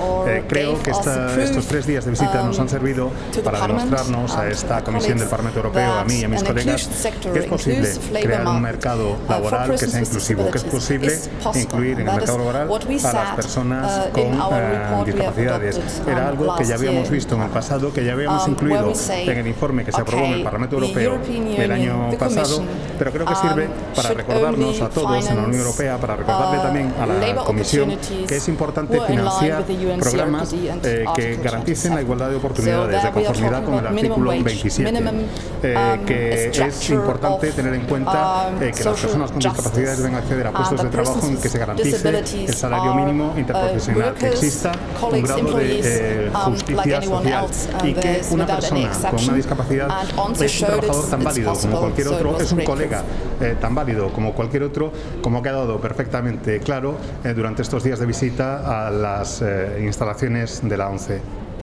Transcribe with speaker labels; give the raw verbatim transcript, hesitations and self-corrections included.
Speaker 1: Eh, creo que esta, estos tres días de visita nos han servido para demostrarnos a esta Comisión del Parlamento Europeo, a mí y a mis colegas, que es posible crear un mercado laboral que sea inclusivo, que es posible incluir en el mercado laboral a las personas con eh, discapacidades. Era algo que ya habíamos visto en el pasado, que ya habíamos incluido en el informe que se aprobó en el Parlamento Europeo el año pasado, pero creo que sirve para recordarnos a todos en la Unión Europea, para recordarle también a la Comisión que es importante financiar programas eh, que garanticen la igualdad de oportunidades de conformidad con el artículo veintisiete, eh, que es importante tener en cuenta eh, que las personas con discapacidades deben acceder a puestos de trabajo en que se garantice el salario mínimo interprofesional, que exista un grado de eh, justicia social y que una persona con una discapacidad es un trabajador tan válido como cualquier otro, es un colega eh, tan válido como cualquier otro, como ha quedado perfectamente claro eh, durante estos días de visita a las eh, instalaciones de la ONCE.